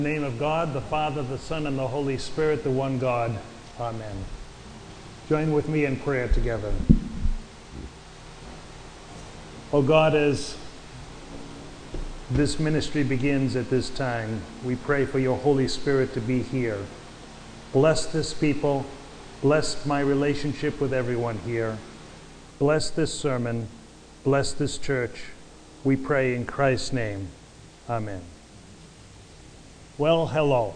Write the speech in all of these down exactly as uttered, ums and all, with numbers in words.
In the name of God, the Father, the Son, and the Holy Spirit, the one God. Amen. Join with me in prayer together. O God, as this ministry begins at this time, we pray for your Holy Spirit to be here. Bless this people. Bless my relationship with everyone here. Bless this sermon. Bless this church. We pray in Christ's name. Amen. Well, hello.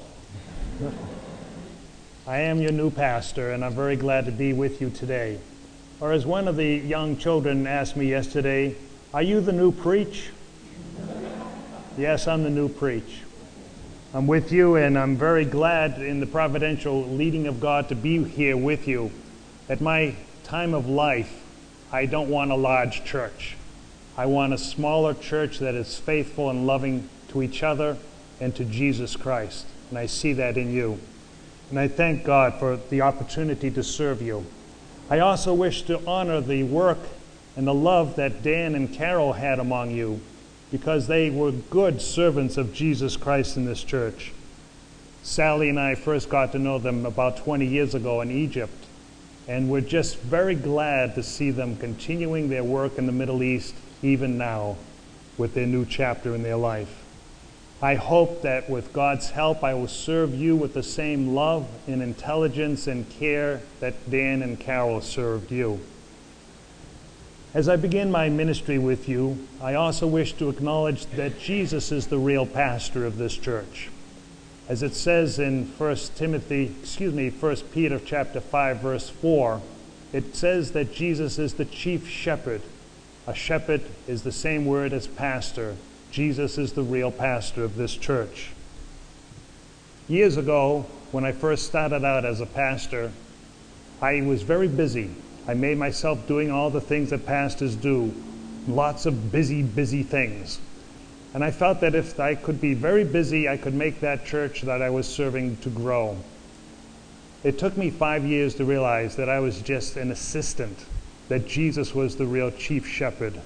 I am your new pastor, and I'm very glad to be with you today. Or as one of the young children asked me yesterday, are you the new preach? Yes, I'm the new preach. I'm with you, and I'm very glad in the providential leading of God to be here with you. At my time of life, I don't want a large church. I want a smaller church that is faithful and loving to each other and to Jesus Christ. And I see that in you. And I thank God for the opportunity to serve you. I also wish to honor the work and the love that Dan and Carol had among you, because they were good servants of Jesus Christ in this church. Sally and I first got to know them about twenty years ago in Egypt, and we're just very glad to see them continuing their work in the Middle East even now with their new chapter in their life. I hope that with God's help, I will serve you with the same love and intelligence and care that Dan and Carol served you. As I begin my ministry with you, I also wish to acknowledge that Jesus is the real pastor of this church. As it says in First Timothy, excuse me, First Peter chapter five, verse four, it says that Jesus is the chief shepherd. A shepherd is the same word as pastor. Jesus is the real pastor of this church. Years ago, when I first started out as a pastor, I was very busy. I made myself doing all the things that pastors do, lots of busy, busy things. And I felt that if I could be very busy, I could make that church that I was serving to grow. It took me five years to realize that I was just an assistant, that Jesus was the real chief shepherd.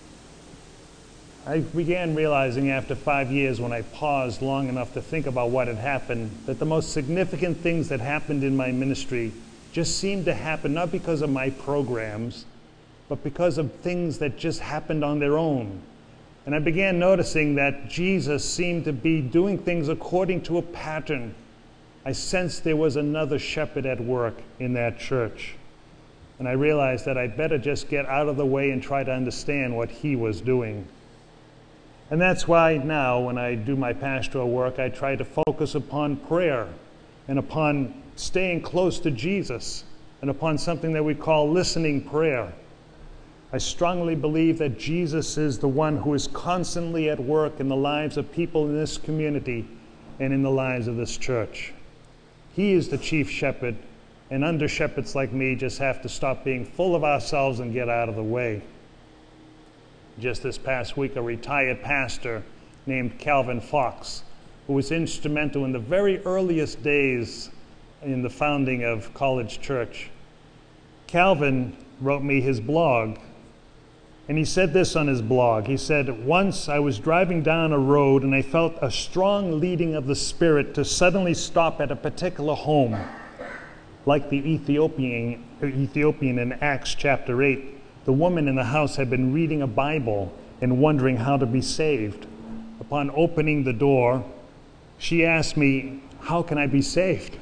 I began realizing after five years, when I paused long enough to think about what had happened, that the most significant things that happened in my ministry just seemed to happen not because of my programs, but because of things that just happened on their own. And I began noticing that Jesus seemed to be doing things according to a pattern. I sensed there was another shepherd at work in that church. And I realized that I'd better just get out of the way and try to understand what he was doing. And that's why now, when I do my pastoral work, I try to focus upon prayer and upon staying close to Jesus and upon something that we call listening prayer. I strongly believe that Jesus is the one who is constantly at work in the lives of people in this community and in the lives of this church. He is the chief shepherd, and under shepherds like me just have to stop being full of ourselves and get out of the way. Just this past week, a retired pastor named Calvin Fox, who was instrumental in the very earliest days in the founding of College Church. Calvin wrote me his blog, and he said this on his blog. He said, "Once I was driving down a road and I felt a strong leading of the Spirit to suddenly stop at a particular home, like the Ethiopian, Ethiopian in Acts chapter eight. The woman in the house had been reading a Bible and wondering how to be saved. Upon opening the door, she asked me, 'How can I be saved?'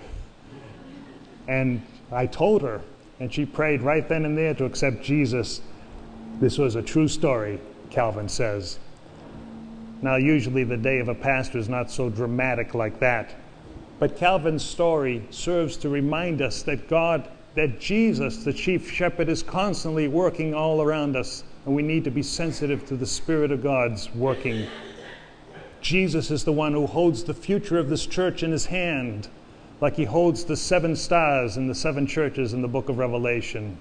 And I told her, and she prayed right then and there to accept Jesus." This was a true story, Calvin says. Now, usually the day of a pastor is not so dramatic like that, but Calvin's story serves to remind us that God that Jesus, the chief shepherd, is constantly working all around us, and we need to be sensitive to the Spirit of God's working. Jesus is the one who holds the future of this church in his hand, like he holds the seven stars in the seven churches in the book of Revelation.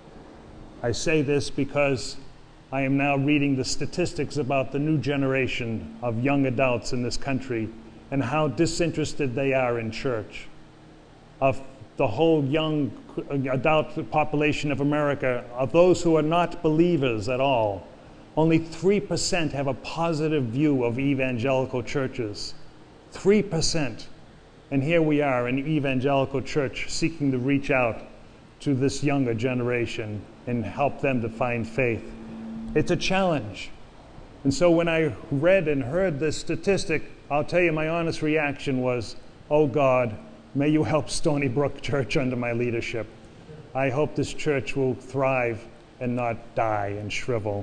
I say this because I am now reading the statistics about the new generation of young adults in this country and how disinterested they are in church. Of the whole young adult population of America, of those who are not believers at all, only three percent have a positive view of evangelical churches. three percent. And here we are, an evangelical church seeking to reach out to this younger generation and help them to find faith. It's a challenge. And so when I read and heard this statistic, I'll tell you my honest reaction was, oh God, may you help Stony Brook Church under my leadership. I hope this church will thrive and not die and shrivel.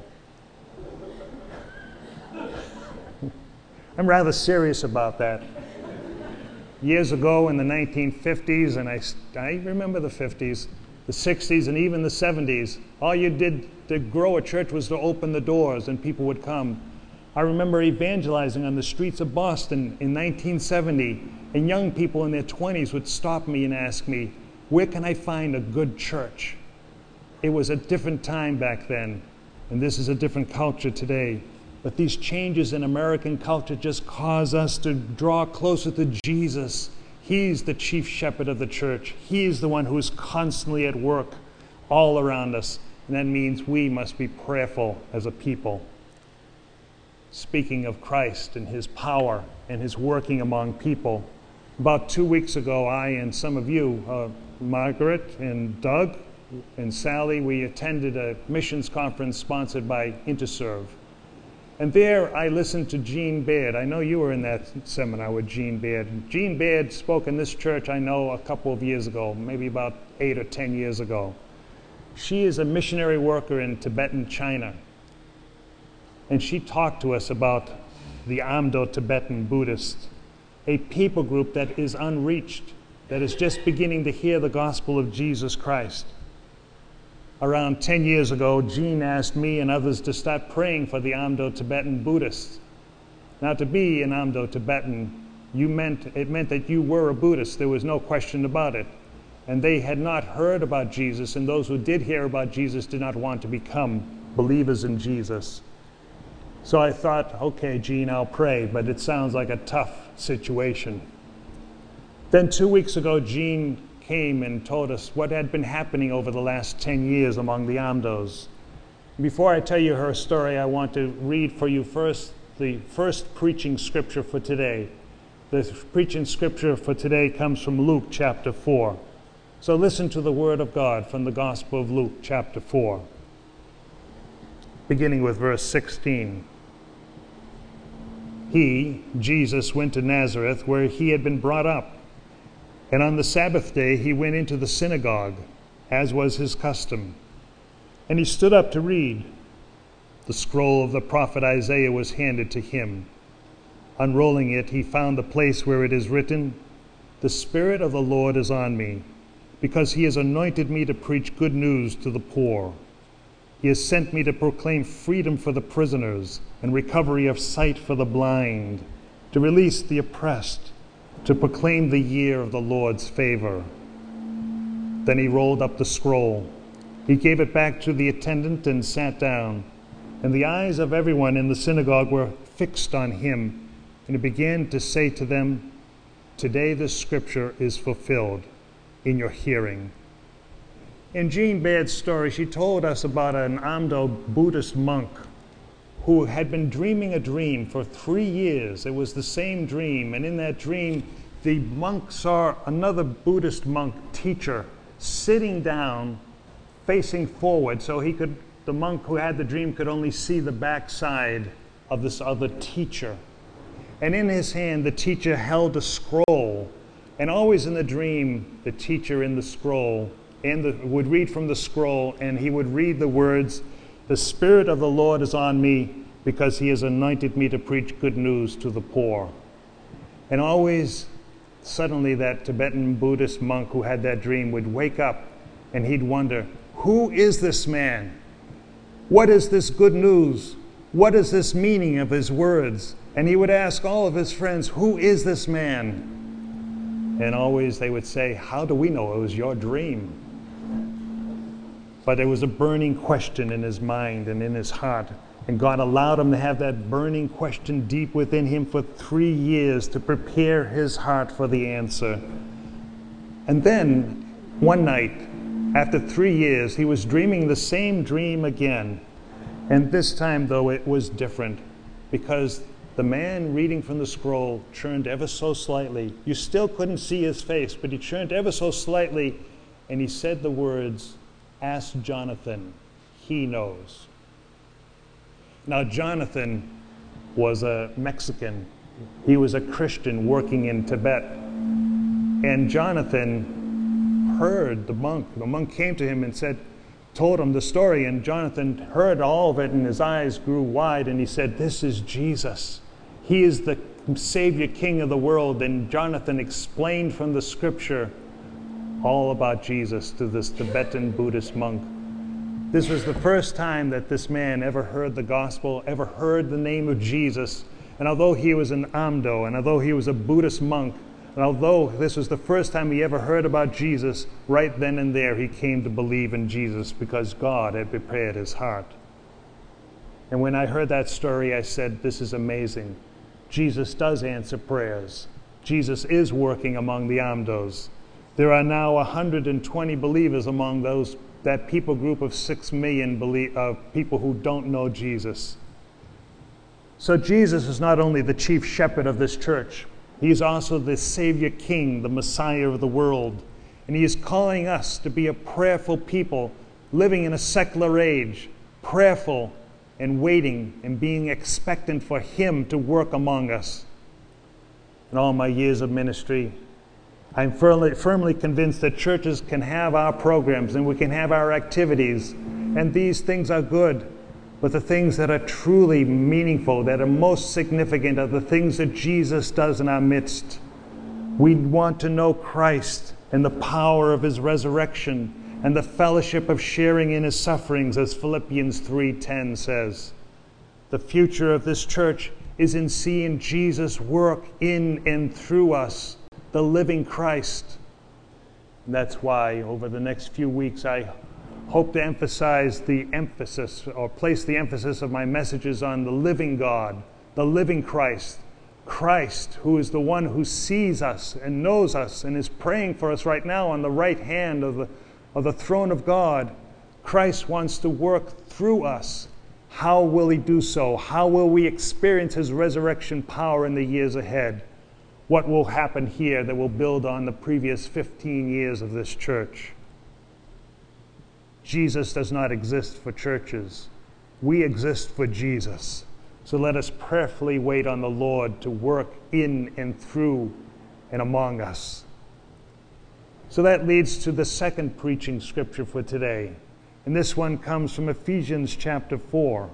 I'm rather serious about that. Years ago in the nineteen fifties, and I, I remember the fifties, the sixties, and even the seventies, all you did to grow a church was to open the doors and people would come. I remember evangelizing on the streets of Boston in nineteen seventy, and young people in their twenties would stop me and ask me, where can I find a good church? It was a different time back then, and this is a different culture today. But these changes in American culture just cause us to draw closer to Jesus. He's the chief shepherd of the church. He's the one who is constantly at work all around us. And that means we must be prayerful as a people. Speaking of Christ and his power and his working among people, about two weeks ago, I and some of you, uh, Margaret and Doug and Sally, we attended a missions conference sponsored by Interserve. And there I listened to Jean Baird. I know you were in that seminar with Jean Baird. Jean Baird spoke in this church, I know, a couple of years ago, maybe about eight or ten years ago. She is a missionary worker in Tibetan China. And she talked to us about the Amdo Tibetan Buddhists, a people group that is unreached, that is just beginning to hear the gospel of Jesus Christ. Around ten years ago, Jean asked me and others to start praying for the Amdo Tibetan Buddhists. Now, to be an Amdo Tibetan, you meant, it meant that you were a Buddhist. There was no question about it. And they had not heard about Jesus, and those who did hear about Jesus did not want to become believers in Jesus. So I thought, okay, Jean, I'll pray, but it sounds like a tough situation. Then two weeks ago, Jean came and told us what had been happening over the last ten years among the Amdos. Before I tell you her story, I want to read for you first the first preaching scripture for today. The preaching scripture for today comes from Luke chapter four. So listen to the word of God from the Gospel of Luke chapter four, beginning with verse sixteen. He, Jesus, went to Nazareth, where he had been brought up. And on the Sabbath day he went into the synagogue, as was his custom. And he stood up to read. The scroll of the prophet Isaiah was handed to him. Unrolling it, he found the place where it is written, "The Spirit of the Lord is on me, because he has anointed me to preach good news to the poor. He has sent me to proclaim freedom for the prisoners and recovery of sight for the blind, to release the oppressed, to proclaim the year of the Lord's favor." Then he rolled up the scroll. He gave it back to the attendant and sat down. And the eyes of everyone in the synagogue were fixed on him. And he began to say to them, "Today this scripture is fulfilled in your hearing." In Jean Baird's story, she told us about an Amdo Buddhist monk who had been dreaming a dream for three years. It was the same dream, and in that dream, the monk saw another Buddhist monk teacher sitting down, facing forward, so he could, the monk who had the dream could only see the backside of this other teacher. And in his hand, the teacher held a scroll, and always in the dream, the teacher in the scroll and the, would read from the scroll, and he would read the words, "The Spirit of the Lord is on me, because he has anointed me to preach good news to the poor." And always, suddenly, that Tibetan Buddhist monk who had that dream would wake up, and he'd wonder, who is this man? What is this good news? What is this meaning of his words? And he would ask all of his friends, who is this man? And always they would say, how do we know it was your dream? But there was a burning question in his mind and in his heart. And God allowed him to have that burning question deep within him for three years to prepare his heart for the answer. And then, one night, after three years, he was dreaming the same dream again. And this time, though, it was different, because the man reading from the scroll turned ever so slightly. You still couldn't see his face, but he turned ever so slightly, and he said the words, "Ask Jonathan, he knows." Now, Jonathan was a Mexican. He was a Christian working in Tibet. And Jonathan heard the monk. The monk came to him and said, told him the story, and Jonathan heard all of it, and his eyes grew wide, and he said, "This is Jesus. He is the Savior King of the world." And Jonathan explained from the scripture all about Jesus to this Tibetan Buddhist monk. This was the first time that this man ever heard the gospel, ever heard the name of Jesus. And although he was an Amdo, and although he was a Buddhist monk, and although this was the first time he ever heard about Jesus, right then and there he came to believe in Jesus because God had prepared his heart. And when I heard that story, I said, this is amazing. Jesus does answer prayers. Jesus is working among the Amdos. There are now one hundred twenty believers among those that people group of six million believe, uh, people who don't know Jesus. So Jesus is not only the chief shepherd of this church, he is also the Savior King, the Messiah of the world. And he is calling us to be a prayerful people, living in a secular age, prayerful and waiting and being expectant for him to work among us. In all my years of ministry, I'm firmly, firmly convinced that churches can have our programs and we can have our activities, and these things are good. But the things that are truly meaningful, that are most significant, are the things that Jesus does in our midst. We want to know Christ and the power of his resurrection and the fellowship of sharing in his sufferings, as Philippians three ten says. The future of this church is in seeing Jesus work in and through us, the living Christ. And that's why over the next few weeks I hope to emphasize the emphasis, or place the emphasis of my messages on the living God, the living Christ. Christ, who is the one who sees us and knows us and is praying for us right now on the right hand of the, of the throne of God. Christ wants to work through us. How will he do so? How will we experience his resurrection power in the years ahead? What will happen here that will build on the previous fifteen years of this church? Jesus does not exist for churches. We exist for Jesus. So let us prayerfully wait on the Lord to work in and through and among us. So that leads to the second preaching scripture for today. And this one comes from Ephesians chapter four.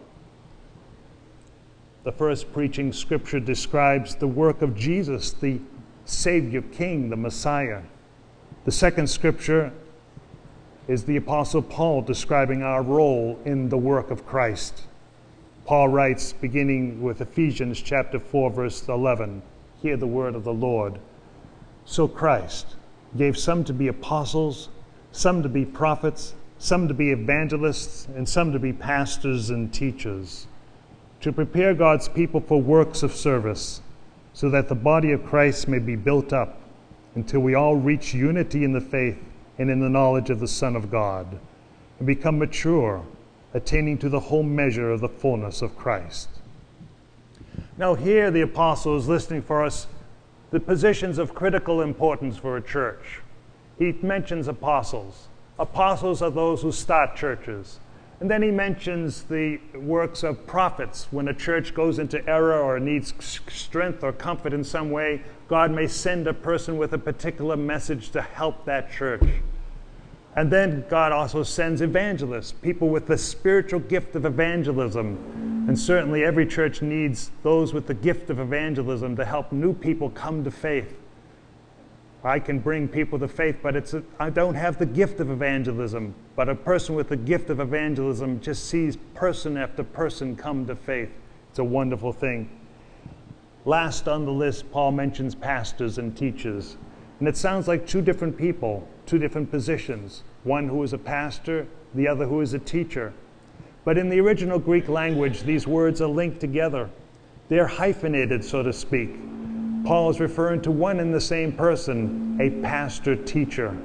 The first preaching scripture describes the work of Jesus, the Savior King, the Messiah. The second scripture is the Apostle Paul describing our role in the work of Christ. Paul writes, beginning with Ephesians chapter four, verse eleven, hear the word of the Lord. So Christ gave some to be apostles, some to be prophets, some to be evangelists, and some to be pastors and teachers, to prepare God's people for works of service, so that the body of Christ may be built up until we all reach unity in the faith and in the knowledge of the Son of God, and become mature, attaining to the whole measure of the fullness of Christ. Now here the apostle is listing for us the positions of critical importance for a church. He mentions apostles. Apostles are those who start churches. And then he mentions the works of prophets. When a church goes into error or needs strength or comfort in some way, God may send a person with a particular message to help that church. And then God also sends evangelists, people with the spiritual gift of evangelism. And certainly every church needs those with the gift of evangelism to help new people come to faith. I can bring people to faith, but it's a, I don't have the gift of evangelism. But a person with the gift of evangelism just sees person after person come to faith. It's a wonderful thing. Last on the list, Paul mentions pastors and teachers. And it sounds like two different people, two different positions. One who is a pastor, the other who is a teacher. But in the original Greek language, these words are linked together. They're hyphenated, so to speak. Paul is referring to one and the same person, a pastor-teacher.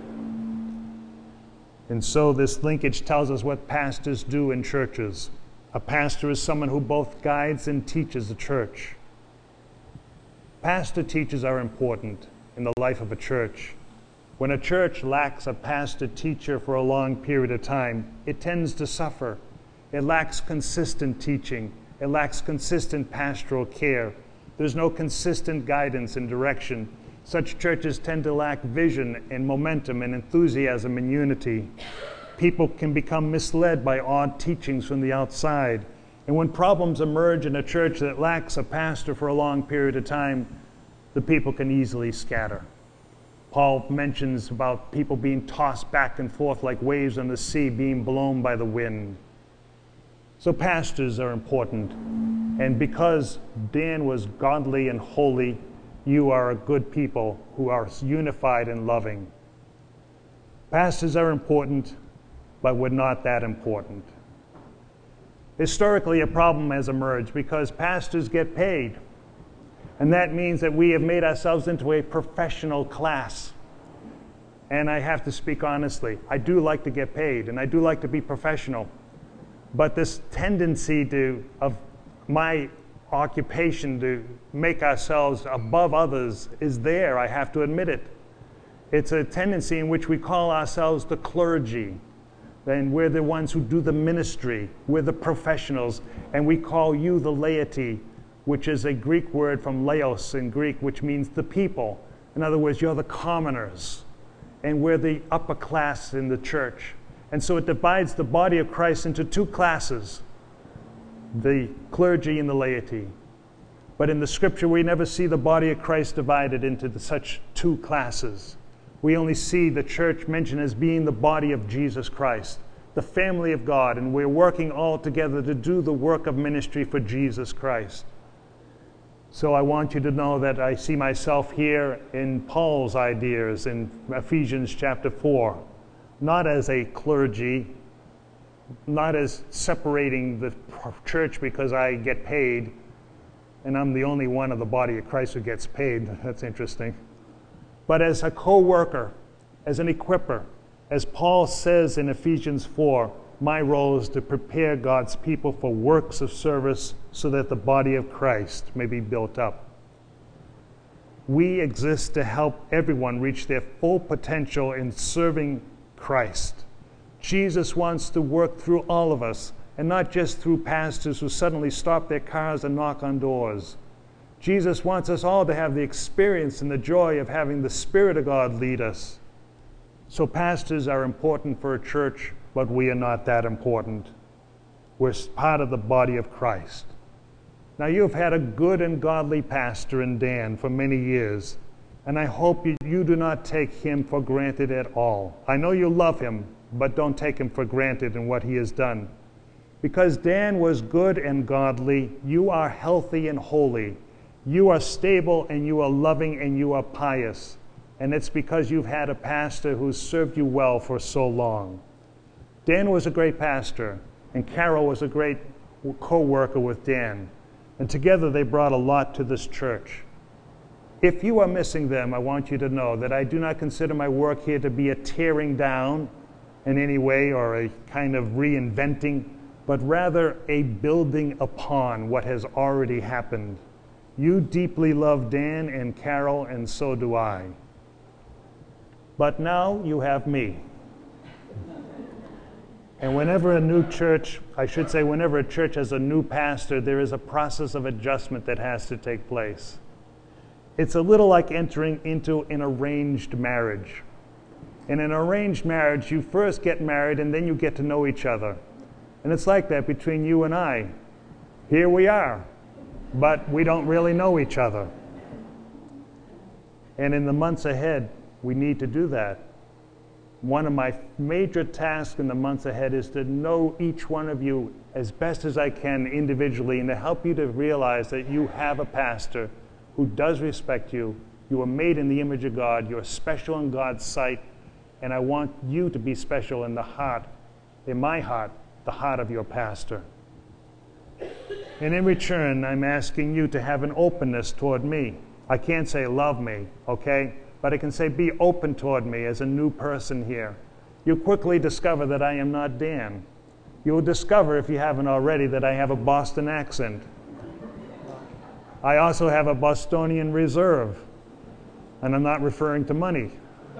And so this linkage tells us what pastors do in churches. A pastor is someone who both guides and teaches a church. Pastor teachers are important in the life of a church. When a church lacks a pastor teacher for a long period of time, it tends to suffer. It lacks consistent teaching. It lacks consistent pastoral care. There's no consistent guidance and direction. Such churches tend to lack vision and momentum and enthusiasm and unity. People can become misled by odd teachings from the outside. And when problems emerge in a church that lacks a pastor for a long period of time, the people can easily scatter. Paul mentions about people being tossed back and forth like waves on the sea, being blown by the wind. So pastors are important. And because Dan was godly and holy, you are a good people who are unified and loving. Pastors are important, but we're not that important. Historically, a problem has emerged because pastors get paid. And that means that we have made ourselves into a professional class. And I have to speak honestly. I do like to get paid, and I do like to be professional. But this tendency to, of my occupation to make ourselves above others is there, I have to admit it. It's a tendency in which we call ourselves the clergy. Then we're the ones who do the ministry. We're the professionals. And we call you the laity, which is a Greek word from laos in Greek, which means the people. In other words, you're the commoners. And we're the upper class in the church. And so it divides the body of Christ into two classes, the clergy and the laity. But in the scripture, we never see the body of Christ divided into the, such two classes. We only see the church mentioned as being the body of Jesus Christ, the family of God, and we're working all together to do the work of ministry for Jesus Christ. So I want you to know that I see myself here in Paul's ideas in Ephesians chapter four, not as a clergy, not as separating the church because I get paid, and I'm the only one of the body of Christ who gets paid. That's interesting. But as a co-worker, as an equipper, as Paul says in Ephesians four, my role is to prepare God's people for works of service so that the body of Christ may be built up. We exist to help everyone reach their full potential in serving Christ. Jesus wants to work through all of us, and not just through pastors who suddenly stop their cars and knock on doors. Jesus wants us all to have the experience and the joy of having the Spirit of God lead us. So pastors are important for a church, but we are not that important. We're part of the body of Christ. Now, you've had a good and godly pastor in Dan for many years, and I hope you, you do not take him for granted at all. I know you love him, but don't take him for granted in what he has done. Because Dan was good and godly, you are healthy and holy. You are stable and you are loving and you are pious. And it's because you've had a pastor who's served you well for so long. Dan was a great pastor, and Carol was a great co-worker with Dan. And together they brought a lot to this church. If you are missing them, I want you to know that I do not consider my work here to be a tearing down in any way or a kind of reinventing, but rather a building upon what has already happened. You deeply love Dan and Carol, and so do I. But now you have me. And whenever a new church, I should say whenever a church has a new pastor, there is a process of adjustment that has to take place. It's a little like entering into an arranged marriage. In an arranged marriage, you first get married and then you get to know each other. And it's like that between you and I. Here we are, but we don't really know each other. And in the months ahead, we need to do that. One of my major tasks in the months ahead is to know each one of you as best as I can individually, and to help you to realize that you have a pastor who does respect you. You are made in the image of God. You are special in God's sight. And I want you to be special in the heart, in my heart, the heart of your pastor. And in return, I'm asking you to have an openness toward me. I can't say love me, okay? But I can say be open toward me as a new person here. You'll quickly discover that I am not Dan. You'll discover, if you haven't already, that I have a Boston accent. I also have a Bostonian reserve, and I'm not referring to money.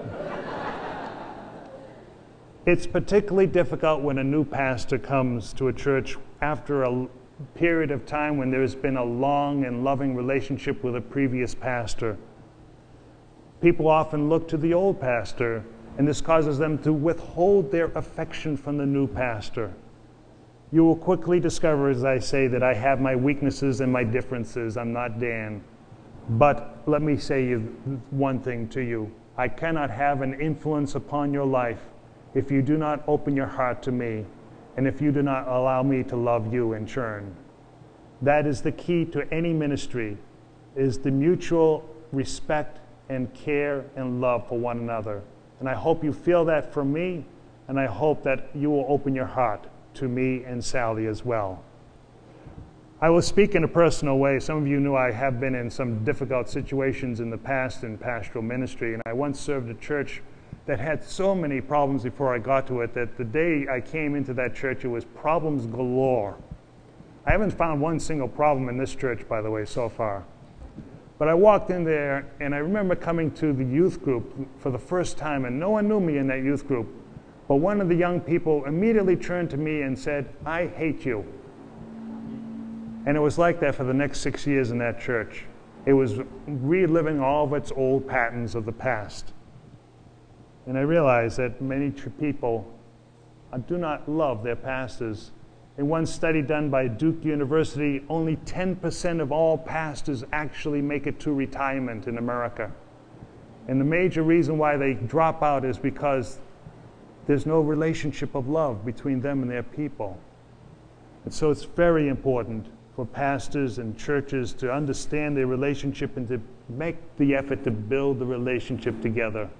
It's particularly difficult when a new pastor comes to a church after a period of time when there's been a long and loving relationship with a previous pastor. People often look to the old pastor, and this causes them to withhold their affection from the new pastor. You will quickly discover, as I say, that I have my weaknesses and my differences. I'm not Dan. But let me say you one thing to you. I cannot have an influence upon your life if you do not open your heart to me, and if you do not allow me to love you in turn. That is the key to any ministry, is the mutual respect and care and love for one another. And I hope you feel that from me, and I hope that you will open your heart to me and Sally as well. I will speak in a personal way. Some of you know I have been in some difficult situations in the past in pastoral ministry, and I once served a church that had so many problems before I got to it that the day I came into that church, it was problems galore. I haven't found one single problem in this church, by the way, so far. But I walked in there, and I remember coming to the youth group for the first time, and no one knew me in that youth group. But one of the young people immediately turned to me and said, "I hate you." And it was like that for the next six years in that church. It was reliving all of its old patterns of the past. And I realized that many people do not love their pastors. In one study done by Duke University, only ten percent of all pastors actually make it to retirement in America. And the major reason why they drop out is because there's no relationship of love between them and their people. And so it's very important for pastors and churches to understand their relationship and to make the effort to build the relationship together.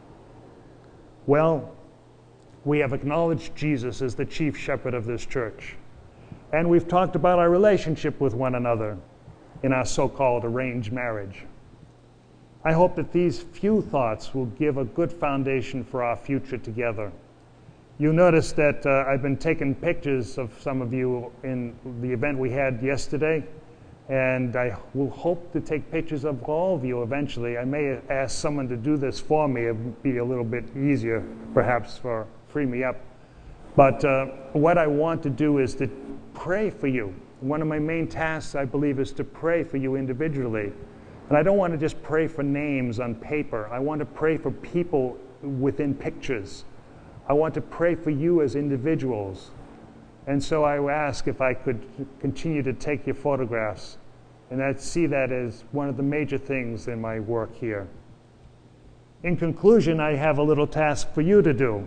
Well, we have acknowledged Jesus as the chief shepherd of this church. And we've talked about our relationship with one another in our so-called arranged marriage. I hope that these few thoughts will give a good foundation for our future together. You notice that uh, I've been taking pictures of some of you in the event we had yesterday, and I will hope to take pictures of all of you eventually. I may ask someone to do this for me. It would be a little bit easier, perhaps, for free me up. But uh, what I want to do is to pray for you. One of my main tasks, I believe, is to pray for you individually. And I don't want to just pray for names on paper. I want to pray for people within pictures. I want to pray for you as individuals. And so I ask if I could continue to take your photographs. And I see that as one of the major things in my work here. In conclusion, I have a little task for you to do.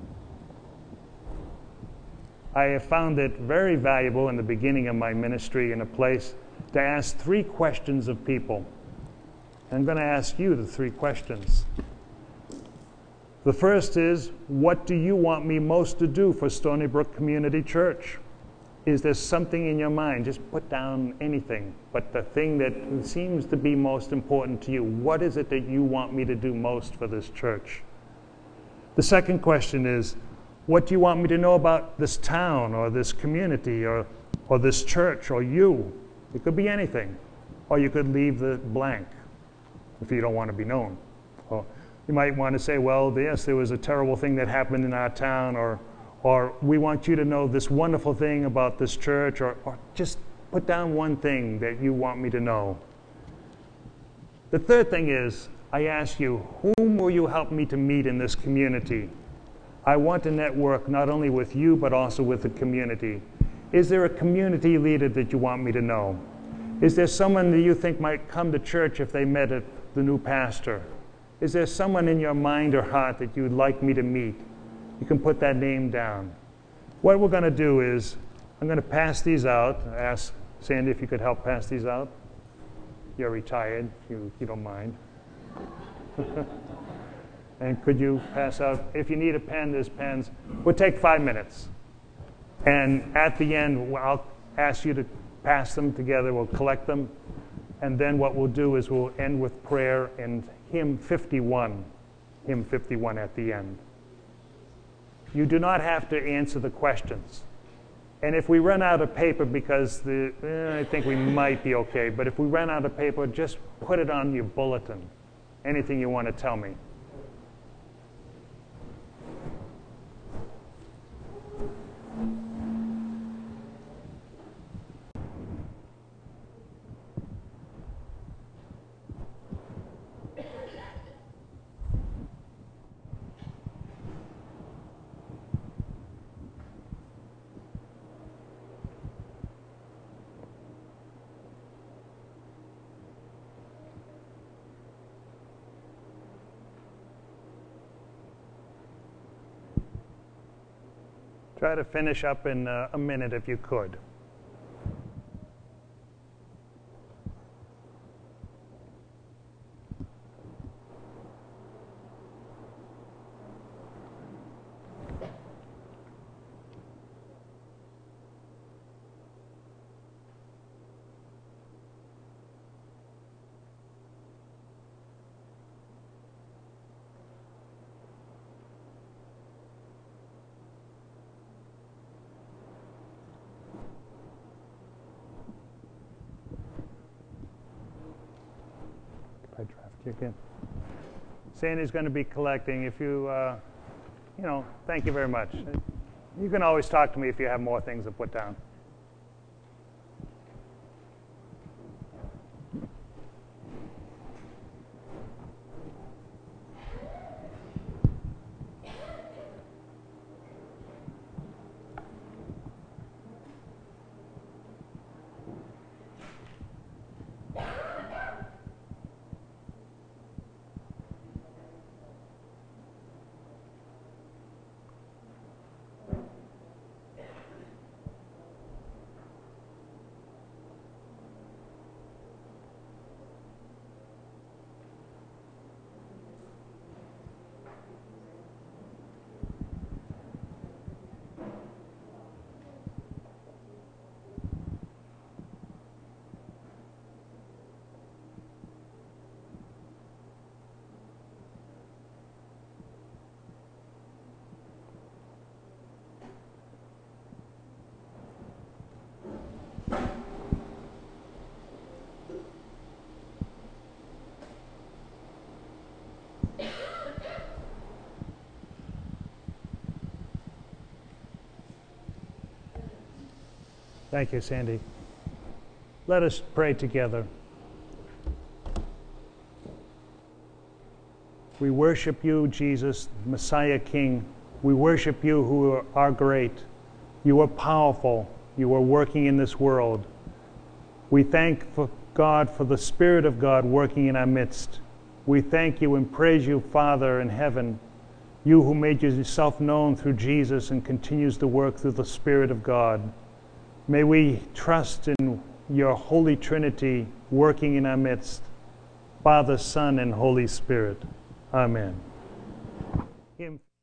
I have found it very valuable in the beginning of my ministry in a place to ask three questions of people. I'm going to ask you the three questions. The first is, what do you want me most to do for Stony Brook Community Church? Is there something in your mind? Just put down anything, but the thing that seems to be most important to you. What is it that you want me to do most for this church? The second question is, what do you want me to know about this town or this community or, or this church or you? It could be anything. Or you could leave the blank if you don't want to be known. Or you might want to say, well, yes, there was a terrible thing that happened in our town, or, or we want you to know this wonderful thing about this church, or, or just put down one thing that you want me to know. The third thing is, I ask you, whom will you help me to meet in this community? I want to network not only with you, but also with the community. Is there a community leader that you want me to know? Is there someone that you think might come to church if they met at the new pastor? Is there someone in your mind or heart that you would like me to meet? You can put that name down. What we're going to do is, I'm going to pass these out. Ask Sandy if you could help pass these out. You're retired, if you, you don't mind. And could you pass out, if you need a pen, there's pens. We'll take five minutes. And at the end, I'll ask you to pass them together. We'll collect them. And then what we'll do is we'll end with prayer and hymn fifty-one. Hymn fifty-one at the end. You do not have to answer the questions. And if we run out of paper, because the, eh, I think we might be okay, but if we run out of paper, just put it on your bulletin. Anything you want to tell me. Try to finish up in uh, a minute if you could. I draft you again. Sandy's going to be collecting. If you, uh, you know, thank you very much. You can always talk to me if you have more things to put down. Thank you, Sandy. Let us pray together. We worship you, Jesus, Messiah King. We worship you who are great. You are powerful. You are working in this world. We thank for God for the Spirit of God working in our midst. We thank you and praise you, Father in heaven, you who made yourself known through Jesus and continues to work through the Spirit of God. May we trust in your Holy Trinity working in our midst, Father, Son, and Holy Spirit. Amen. Hymn